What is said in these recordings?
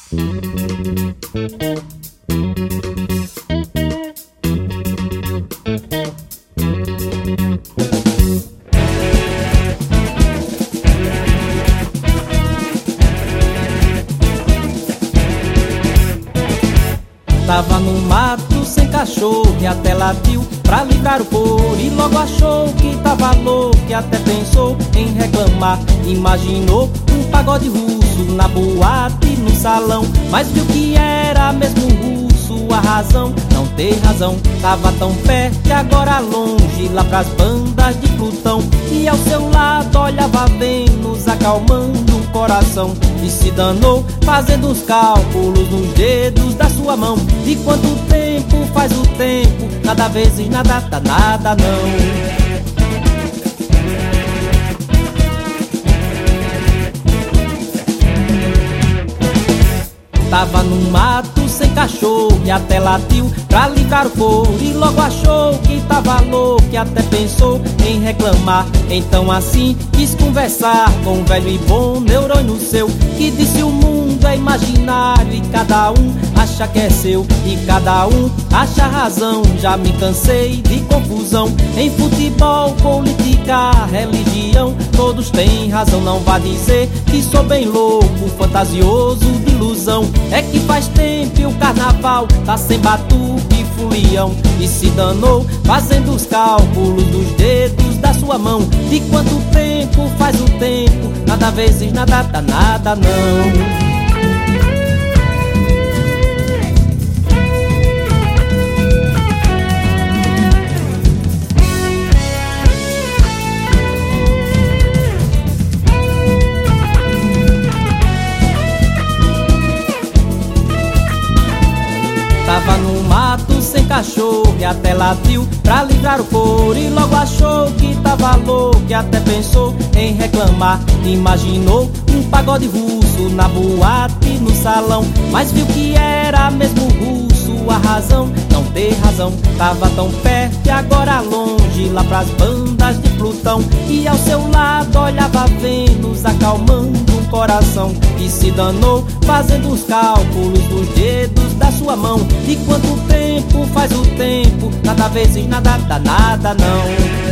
Tava no mato sem cachorro e até latiu pra livrar o couro. E logo achou que tava louco e até pensou em reclamar. Imaginou um pagode russo na boate, no salão, mas viu que era mesmo russo a razão. Não ter razão, tava tão perto e agora longe, lá pras bandas de Plutão. E ao seu lado olhava Vênus acalmando o coração. E se danou fazendo os cálculos nos dedos da sua mão. De quanto tempo faz o tempo, nada vezes nada dá nada não. Tava no mato sem cachorro e até latiu pra livrar o couro. E logo achou que tava louco e até pensou em reclamar. Então assim quis conversar com um velho e bom neurônio seu, que disse o mundo é imaginário e cada um acha que é seu. E cada um acha razão, já me cansei de confusão. Em futebol, política, religião, todos têm razão. Não vá dizer que sou bem louco, fantasioso de ilusão. É que faz tempo e o carnaval tá sem batuque e folião. E se danou fazendo os cálculos dos dedos da sua mão. De quanto tempo faz o tempo, nada vezes nada dá nada não. Tava no mato sem cachorro e até latiu pra livrar o couro. E logo achou que tava louco e até pensou em reclamar. Imaginou um pagode russo na boate, no salão, mas viu que era mesmo russo a razão. Não ter razão, tava tão perto e agora longe, lá pras bandas de Plutão. E ao seu lado olhava Vênus acalmando o coração. E se danou fazendo os cálculos dos dedos da sua mão. De quanto tempo faz o tempo, nada vezes nada dá nada não.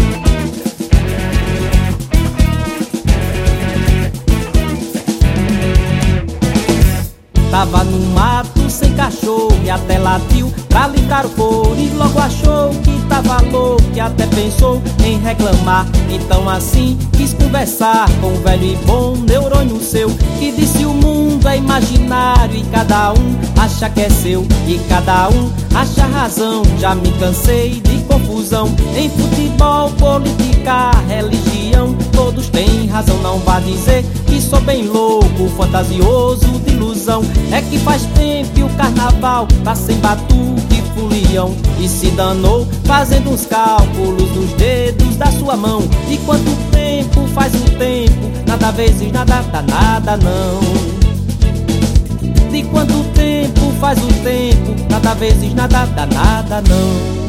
Tava no mato sem cachorro e até latiu pra livrar o couro. E logo achou que tava louco e até pensou em reclamar. Então assim quis conversar com o velho e bom neurônio seu, que disse o mundo é imaginário e cada um acha que é seu. E cada um acha razão, já me cansei de confusão. Em futebol, política, religião, todos têm razão. Não vá dizer que sou bem louco, fantasioso de ilusão. É que faz tempo e o carnaval tá sem batuque e folião. E se danou fazendo os cálculos dos dedos da sua mão. E quanto tempo faz o tempo, nada vezes nada dá nada não. De quanto tempo faz o tempo, nada vezes nada dá nada não.